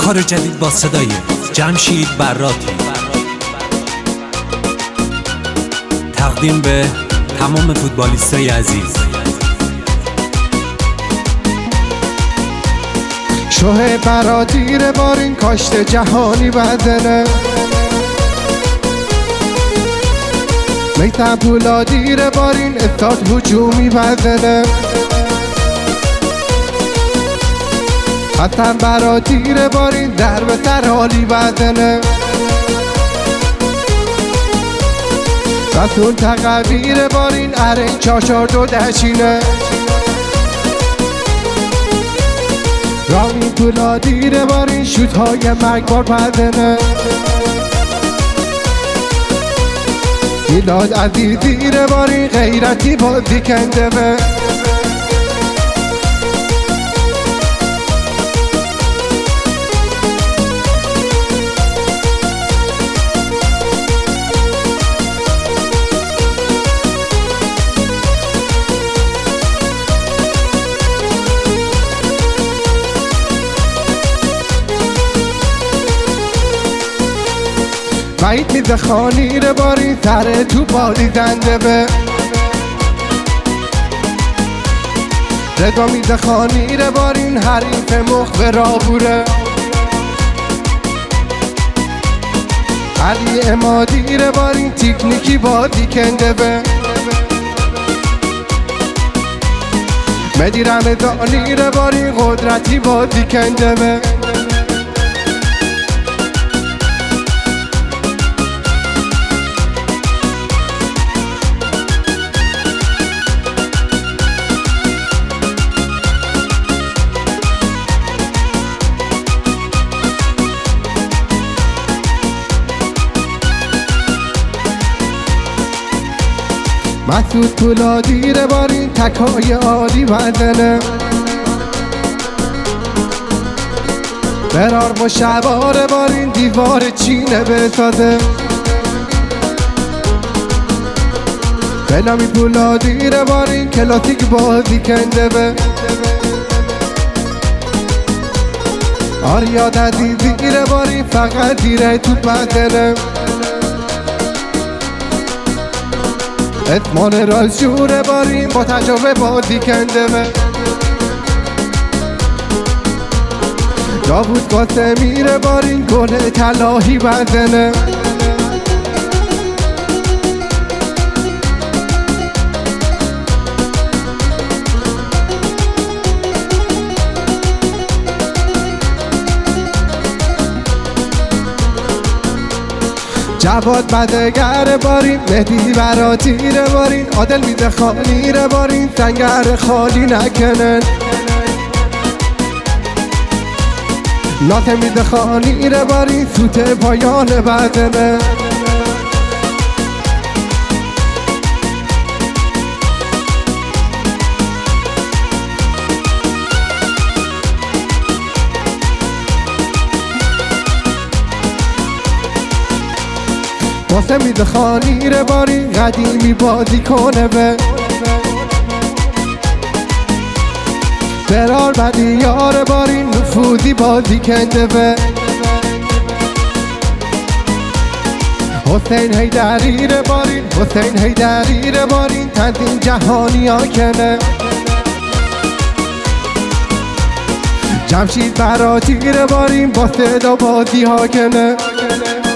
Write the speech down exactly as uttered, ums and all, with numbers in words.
کار جدید با صدای جمشید براتی، تقدیم به تمام فوتبالیستای عزیز. شوه براتی ره بارین کاشت جهانی بدنه، میتم پولادی ره بارین استاد هجومی بدنه، حتم براتی ره بارین درب تر حالی بدنه، رسول تقوی ره بارین ارین چاشار دو دشینه، رامین پولادی ره بارین شوت های مرگبار بدنه، میلاد عزیزی ره بارین غیرتی بازی کنده به وحید میزه خانی ره بارین سر تو بازی زنده به رضا میزه خانی ره بارین حریف مخ را بوره، علی امادی ره بارین تکنیکی بازی کنده به مدی رمضانی ره بارین قدرتی بازی کنده به مسعود پولادی ره بارین تکای عالی بدنه، برار با شبار بارین دیوار چینه بسازه، بلامی پولادی ره بارین کلاسیک بازی کنده به آریاد عزیزی ره بارین فقط دیره تو بدنه، اتمان رازجور بارین با تجربه بازی کنده به داوود قاسمی ره بارین گل طلاهی بدنه، جواد بدگر بارین مهدی براتی ره بارین عادل میزه خانی ره بارین سنگر خالی نکنن، ناصر میزه خانی ره بارین سوت پایان بدنه، واسه میزه خانی ره بارین قدیمی بازی کنه به برار بدی یار بارین نفوذی بازی کنده به حسین حیدری ره بارین حسین حیدری ره بارین تنظیم جهانی ها کنه، جمشید براتی ره بارین با صدا بازی ها کنه.